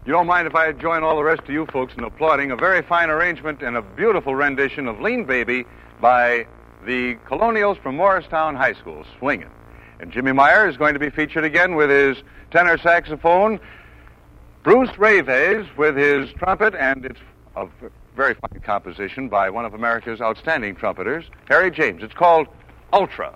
You don't mind if I join all the rest of you folks in applauding a very fine arrangement and a beautiful rendition of Lean Baby by the Colonials from Morristown High School, Swingin'. And Jimmy Meyer is going to be featured again with his tenor saxophone, Bruce Rayves with his trumpet, and it's a very fine composition by one of America's outstanding trumpeters, Harry James. It's called Ultra.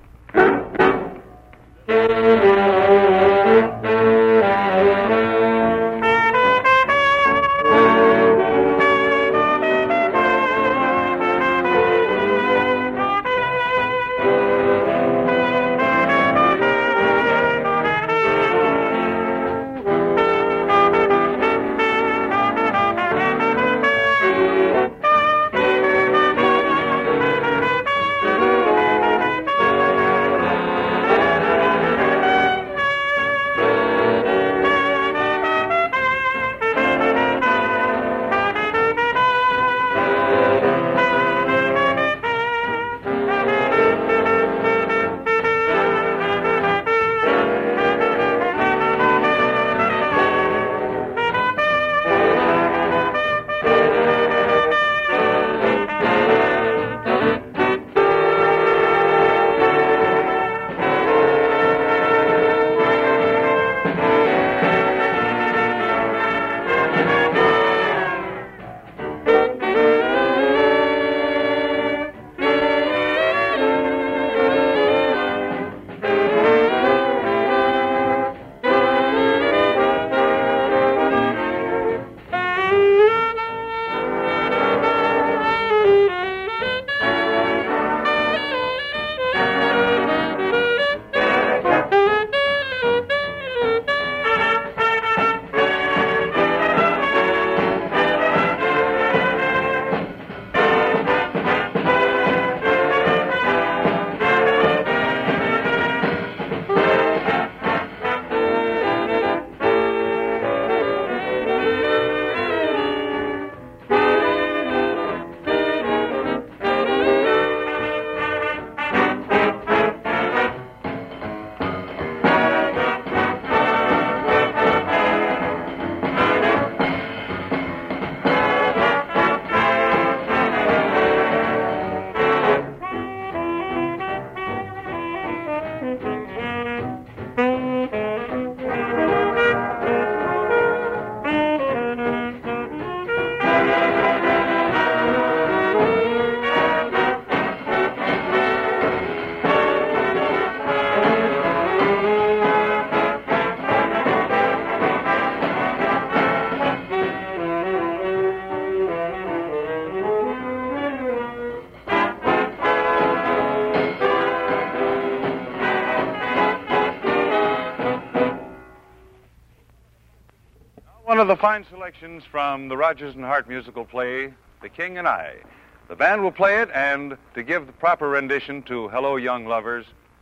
One of the fine selections from the Rodgers and Hart musical play, The King and I. The band will play it, and to give the proper rendition to Hello, Young Lovers,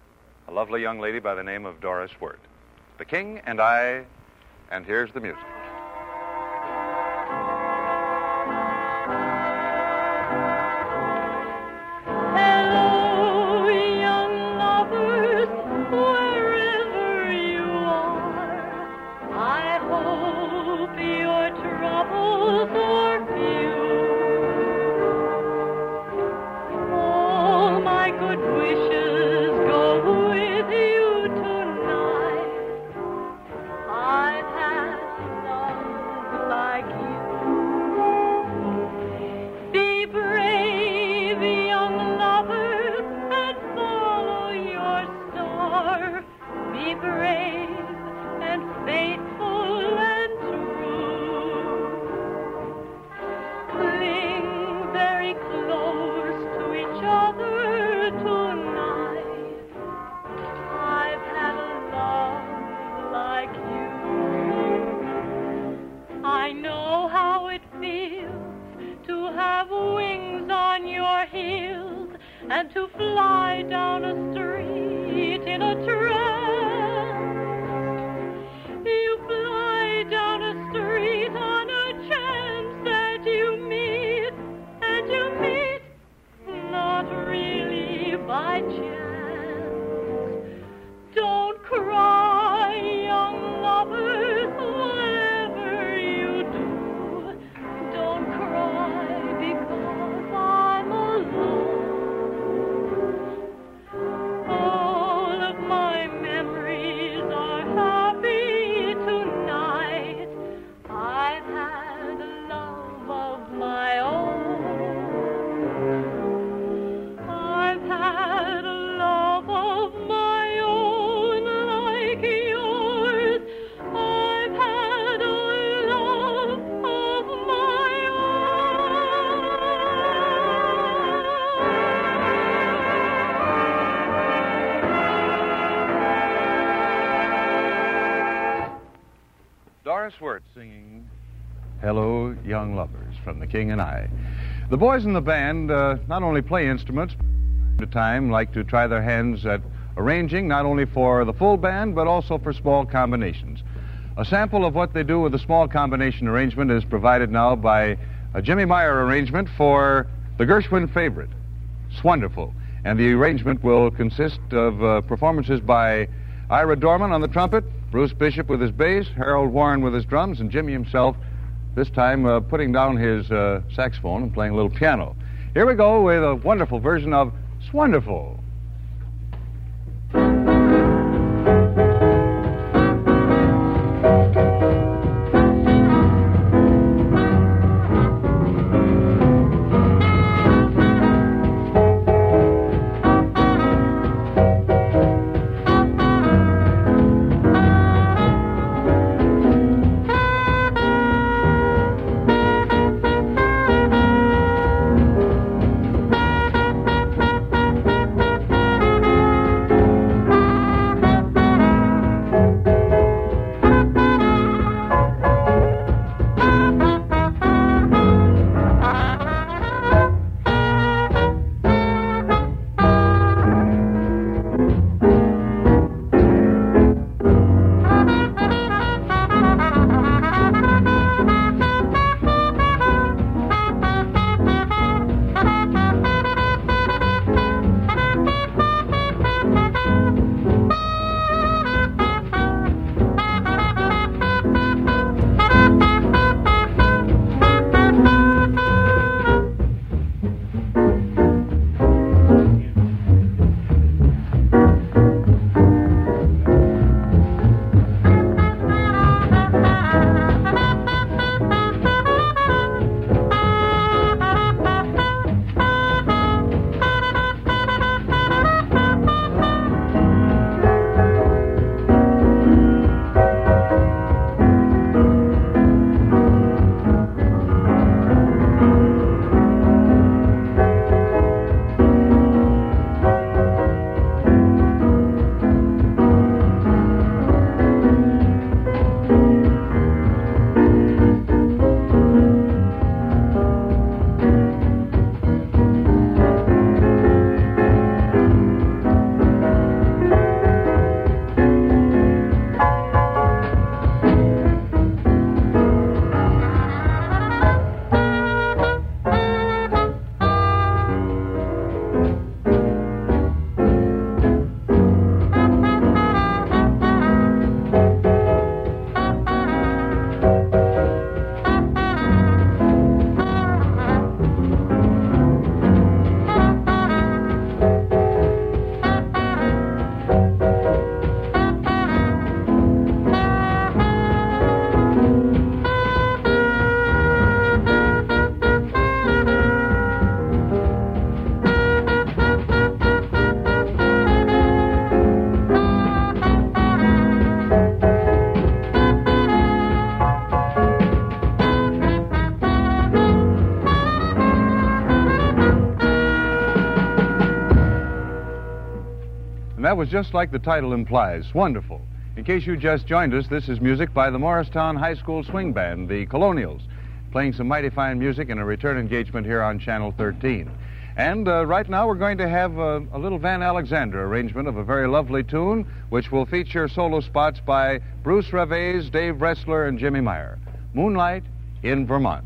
a lovely young lady by the name of Doris Wirt. The King and I, and here's the music. And to fly down a street in a trance. You fly down a street on a chance that you meet, and you meet not really by chance. Don't cry, young lovers, whatever Doris Wirth singing Hello, Young Lovers from The King and I. The boys in the band not only play instruments, but at time like to try their hands at arranging not only for the full band, but also for small combinations. A sample of what they do with the small combination arrangement is provided now by a Jimmy Meyer arrangement for the Gershwin favorite, Swonderful. And the arrangement will consist of performances by Ira Dorman on the trumpet, Bruce Bishop with his bass, Harold Warren with his drums, and Jimmy himself, this time putting down his saxophone and playing a little piano. Here we go with a wonderful version of Swonderful. That was just like the title implies, Wonderful. In case you just joined us, this is music by the Morristown High School Swing Band, the Colonials, playing some mighty fine music in a return engagement here on Channel 13. And right now we're going to have a little Van Alexander arrangement of a very lovely tune, which will feature solo spots by Bruce Revesz, Dave Bressler, and Jimmy Meyer. Moonlight in Vermont.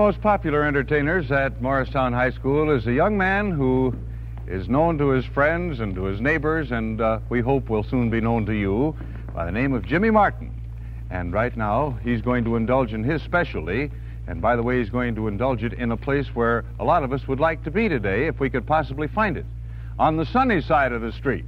most popular entertainers at Morristown High School is a young man who is known to his friends and to his neighbors, and we hope will soon be known to you, by the name of Jimmy Martin. And right now, he's going to indulge in his specialty. And by the way, he's going to indulge it in a place where a lot of us would like to be today if we could possibly find it. On the sunny side of the street.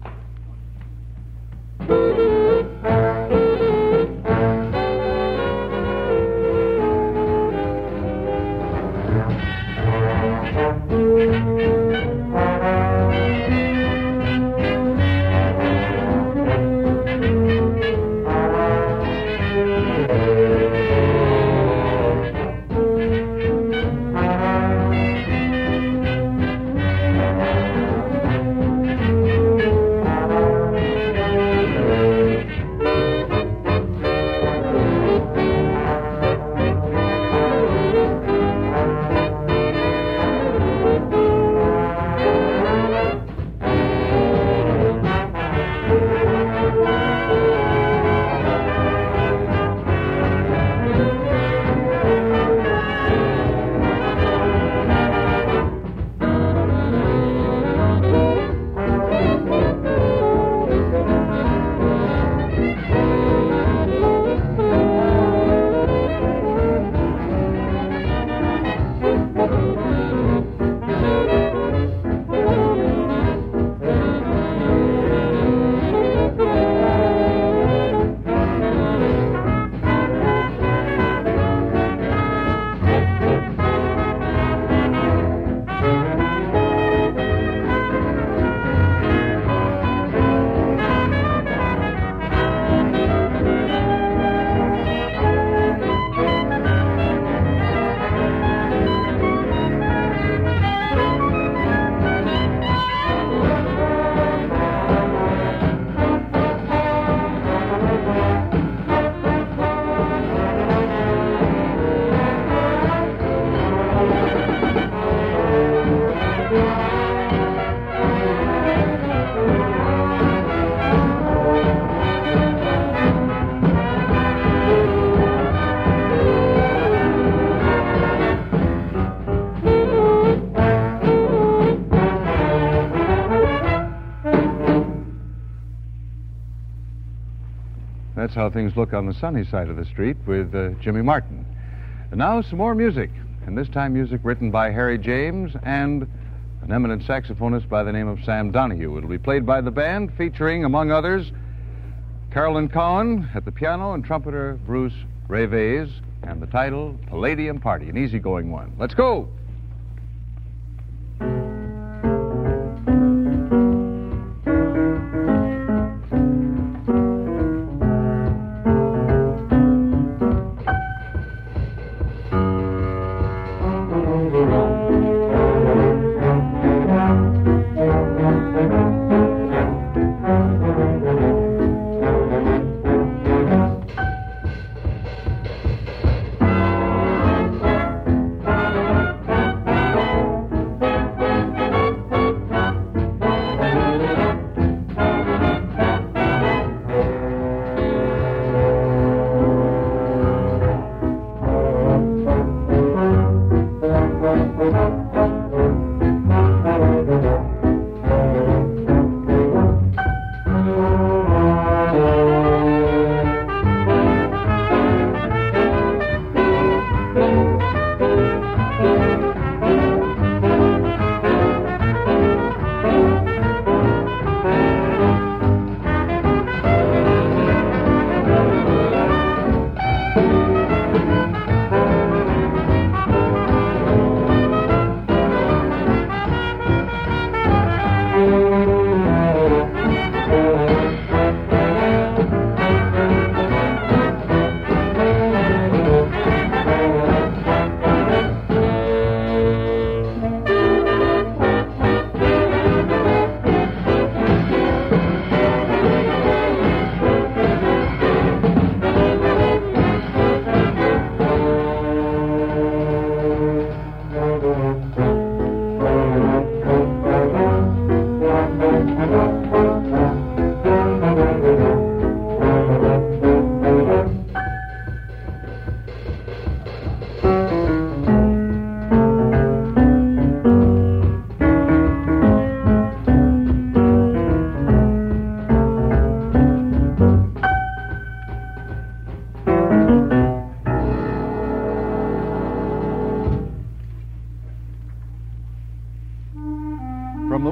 That's how things look on the sunny side of the street with Jimmy Martin. And now some more music, and this time music written by Harry James and an eminent saxophonist by the name of Sam Donahue. It'll be played by the band, featuring, among others, Carolyn Cowan at the piano and trumpeter Bruce Revez, and the title, Palladium Party, an easygoing one. Let's go!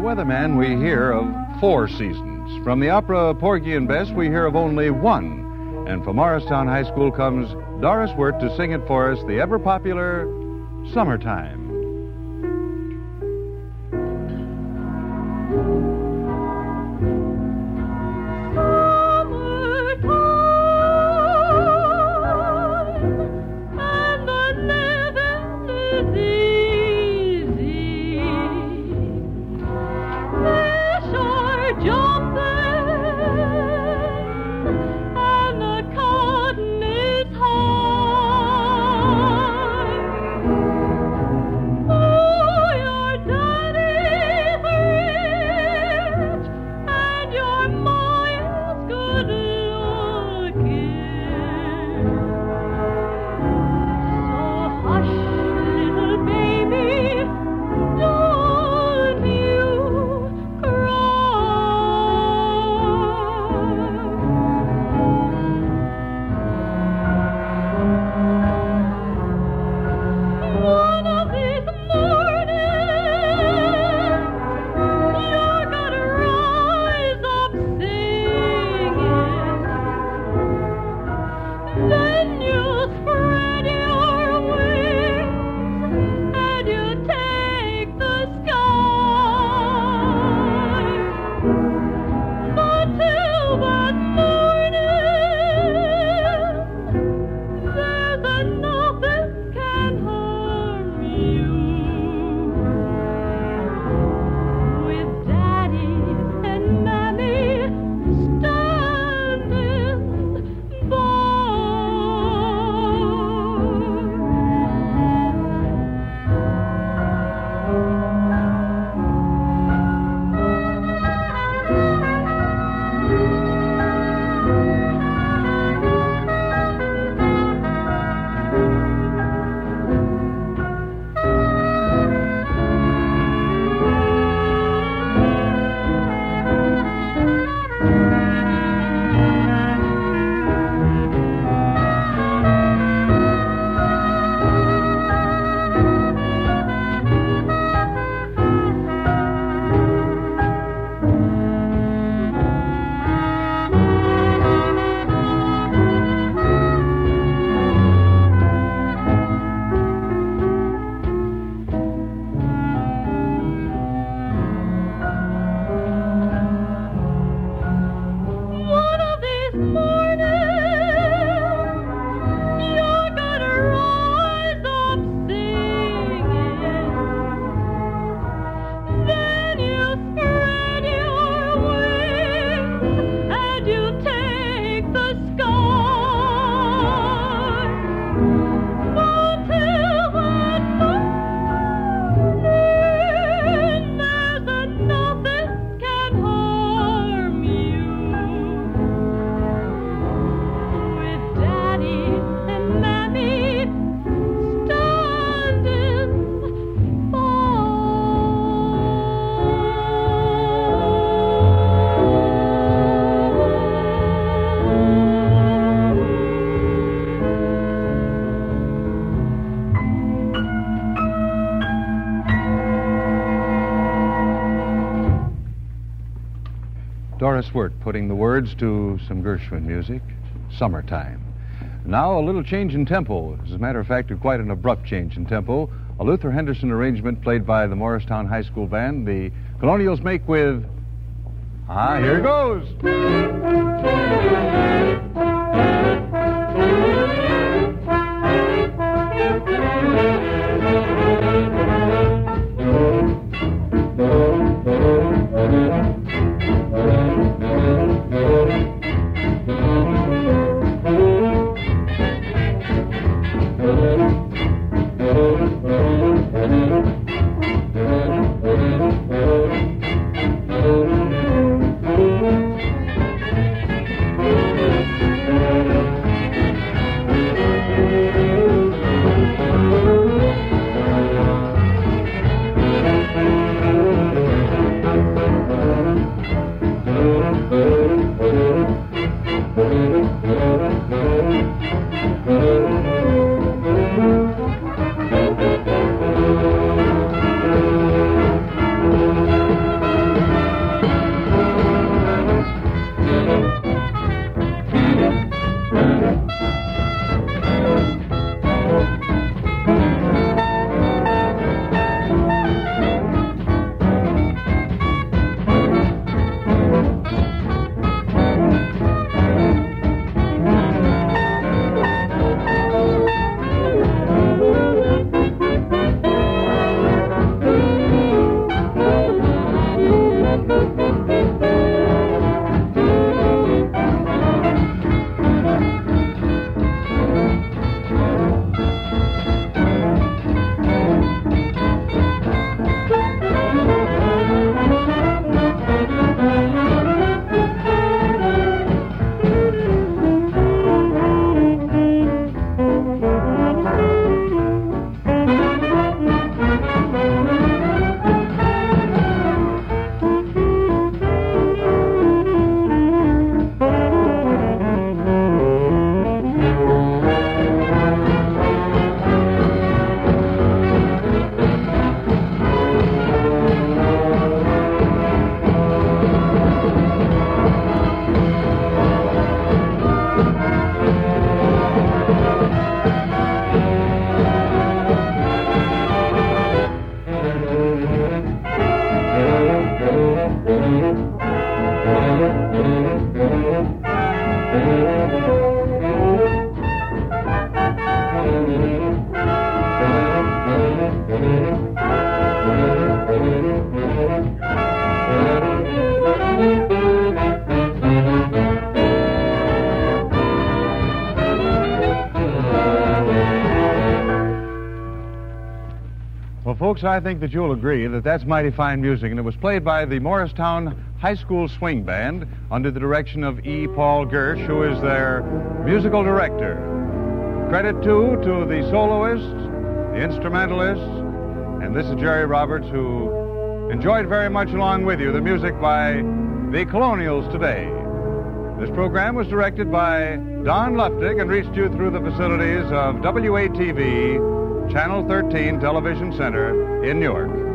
weatherman, we hear of 4 seasons. From the opera Porgy and Bess, we hear of only one. And from Morristown High School comes Doris Wirt to sing it for us, the ever-popular Summertime. Doris Wirt putting the words to some Gershwin music, Summertime. Now a little change in tempo. As a matter of fact, quite an abrupt change in tempo. A Luther Henderson arrangement played by the Morristown High School Band. The Colonials make with... here it goes. folks, I think that you'll agree that that's mighty fine music, and it was played by the Morristown High School Swing Band under the direction of E. Paul Gersh, who is their musical director. Credit, too, to the soloists, the instrumentalists, and this is Jerry Roberts, who enjoyed very much along with you the music by the Colonials today. This program was directed by Don Luftig and reached you through the facilities of WATV, Channel 13 Television Center in Newark.